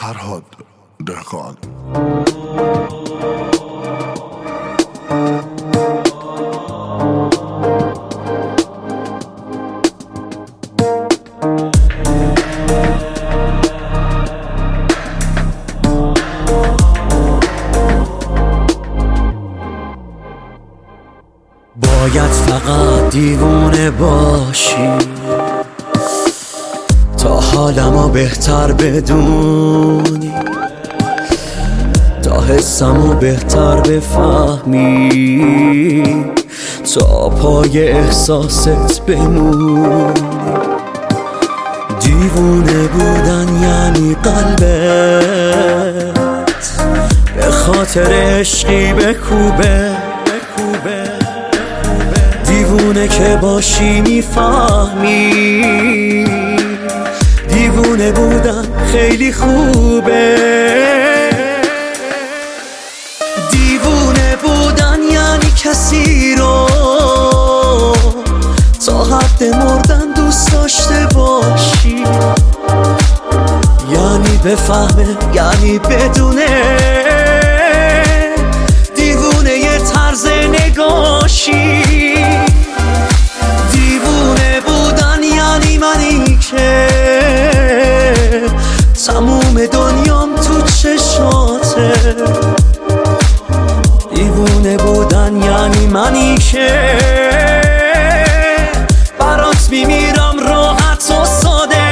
فرهاد دهقان. باید فقط دیوونه باشی تا حالمو بهتر بدونی، تا حسمو بهتر بفهمی، تا پای احساست بمونی. دیوونه بودن یعنی قلبت به خاطر عشقی بکوبه. دیوونه که باشی میفهمی، دیوونه بودن خیلی خوبه. دیوونه بودن یعنی کسی رو تا حد مردن دوست داشته باشی، یعنی بفهمه، یعنی بدونه. دیوونه یه طرز نگاشی. دیوونه بودن یعنی منی که تموم دنیام تو چشاته. دیوونه بودن یعنی منی که برات میمیرم راحت و ساده.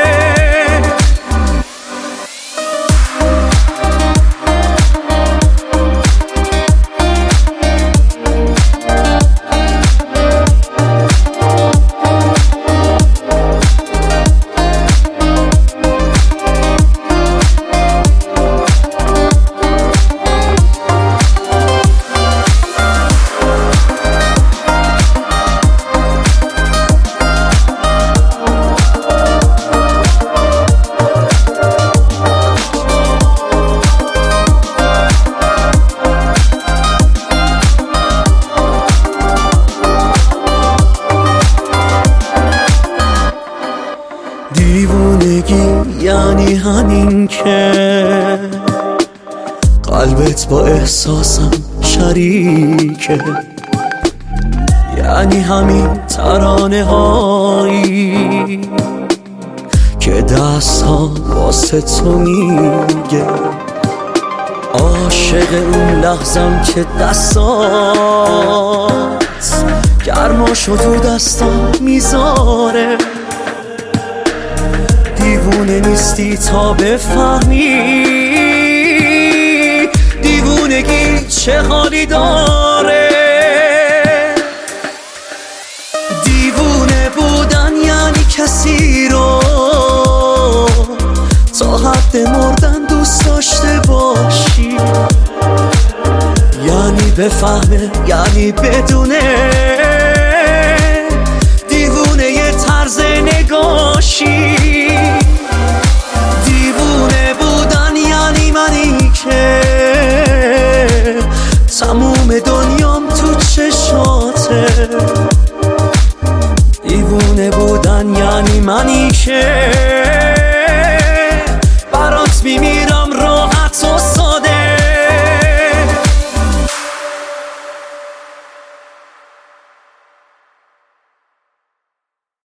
دیوونگی یعنی همین که قلبت با احساسم شریکه، یعنی همین ترانه هایی که دست ها واسه تو میگه. عاشق اون لحظم که دستات گرماشو تو دستم میذاره. دیوونه نیستی تا بفهمی دیوونگی چه حالی داره. دیوونه بودن یعنی کسی رو تا حد مردن دوست داشته باشی، یعنی بفهمه، یعنی بدونه. دیوونه یه طرز نگاشی. دیوونه بودن یعنی منی که تموم دنیام تو چشاته. دیوونه بودن یعنی منی که برات میمیرم